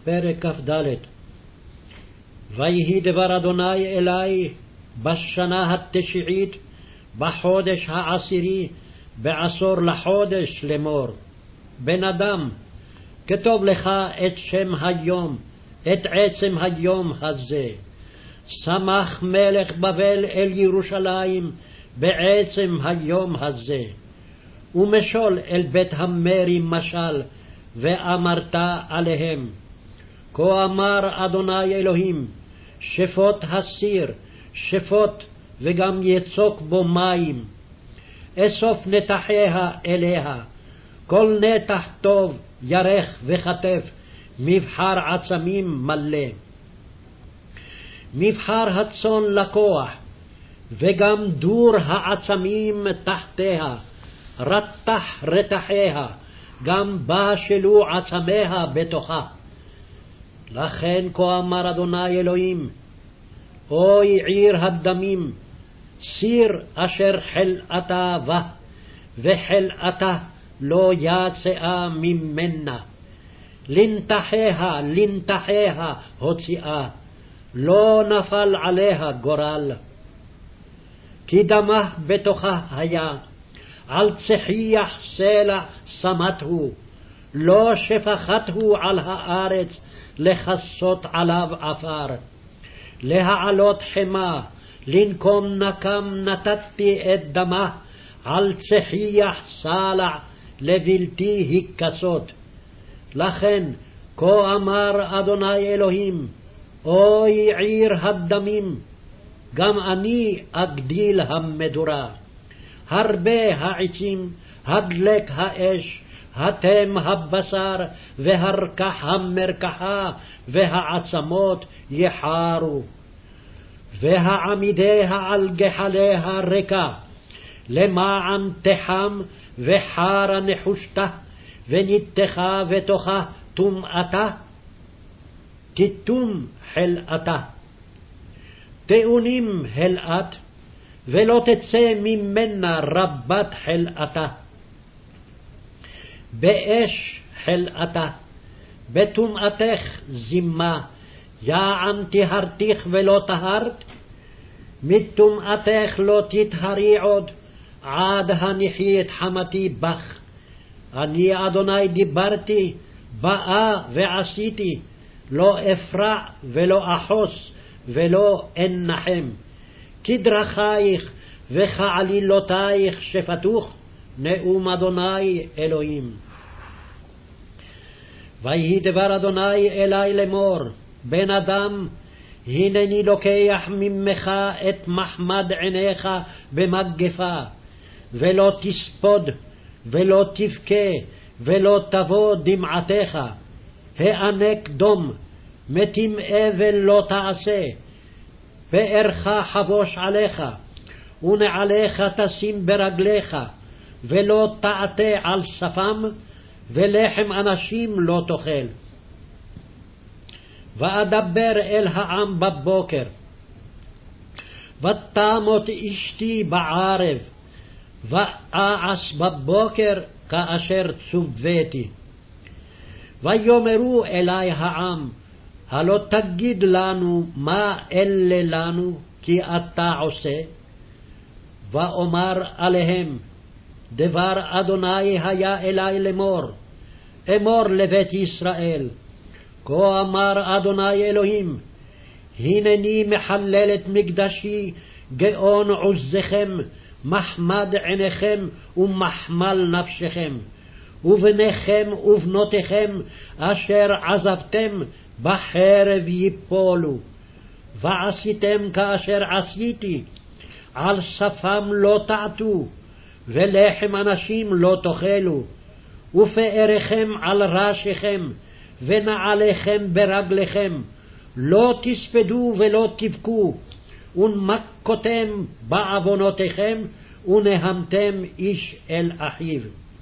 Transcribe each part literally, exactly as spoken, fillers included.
פרק כ"ד. ויהי דבר אדוני אלי בשנה התשיעית בחודש העשירי בעשור לחודש לאמור, בן אדם, כתוב לך את שם היום, את עצם היום הזה. שמח מלך בבל אל ירושלים בעצם היום הזה, ומשול אל בית המרי משל, ואמרת עליהם, כה אמר אדוני אלוהים, שפוט הסיר, שפוט וגם יצוק בו מים, אסוף נתחיה אליה, כל נתח טוב ירך וכתף, מבחר עצמים מלא. מבחר הצאן לקוח, וגם דור העצמים תחתיה, רתח רתחיה, גם בשלו עצמיה בתוכה. לכן כה אמר אדוני אלוהים, אוי עיר הדמים, סיר אשר חלאתה בה, וחלאתה לא יצאה ממנה. לנתחיה, לנתחיה הוציאה, לא נפל עליה גורל. כי דמה בתוכה היה, על צחיח סלע שמתהו, לא שפכתהו על הארץ, לכסות עליו עפר. להעלות חמה, לנקום נקם נתתי את דמה, על צחיח סלע לבלתי הכסות. לכן כה אמר אדוני אלוהים, אוי עיר הדמים, גם אני אגדיל המדורה. הרבה העצים, הדלק האש, התם הבשר, והרקח המרקחה, והעצמות יחרו. והעמידיה על גחליה ריקה, למען תחם וחרה נחושתה, וניתחה בתוכה טומאתה, תתום חלאתה. טעונים חלאת, ולא תצא ממנה רבת חלאתה. באש חלאתה, בטומאתך זימה, יען טהרתיך ולא טהרת, מטומאתך לא תטהרי עוד, עד הניחי את חמתי בך. אני אדוני דיברתי, באה ועשיתי, לא אפרע ולא אחוס ולא אנחם. כדרכייך וכעלילותייך שפטוך, נאום אדוני אלוהים. ויהי דבר אדוני אלי לאמור, בן אדם, הנני לוקח ממך את מחמד עיניך במגפה, ולא תספוד ולא תבכה ולא תבוא דמעתך. הענק דום, מתים אבל לא תעשה, פארך חבוש עליך, ונעליך תשים ברגליך, ולא תעתה על שפם, ולחם אנשים לא תאכל. ואדבר אל העם בבוקר, ותמות אשתי בערב, ואעש בבוקר כאשר צוויתי. ויאמרו אלי העם, הלא תגיד לנו מה אלה לנו, כי אתה עושה? ואומר עליהם, דבר אדוני היה אלי לאמור, אמור לבית ישראל, כה אמר אדוני אלוהים, הנני מחלל את מקדשי, גאון עוזכם, מחמד עיניכם ומחמל נפשכם, ובניכם ובנותיכם אשר עזבתם בחרב יפולו. ועשיתם כאשר עשיתי, על שפם לא תעתו, ולחם אנשים לא תאכלו, ופאריכם על ראשיכם, ונעליכם ברגליכם, לא תספדו ולא תבכו, ונמכותם בעוונותיכם, ונהמתם איש אל אחיו.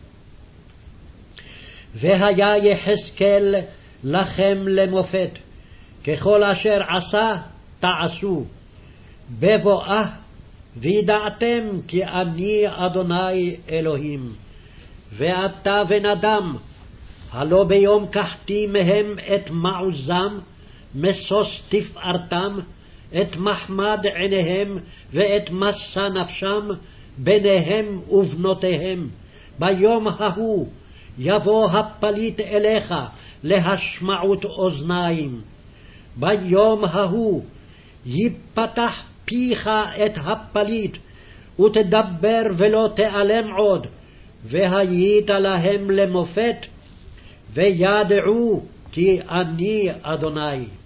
והיה יחזקאל לכם למופת, ככל אשר עשה תעשו, בבואה וידעתם כי אני אדוני אלוהים. ואתה בן אדם, הלא ביום קחתי מהם את מעוזם, משוש תפארתם, את מחמד עיניהם ואת מסע נפשם, בניהם ובנותיהם. ביום ההוא יבוא הפליט אליך להשמעות אוזניים. ביום ההוא ייפתח פיך את הפליט, ותדבר ולא תיעלם עוד, והיית להם למופת, וידעו כי אני אדוני.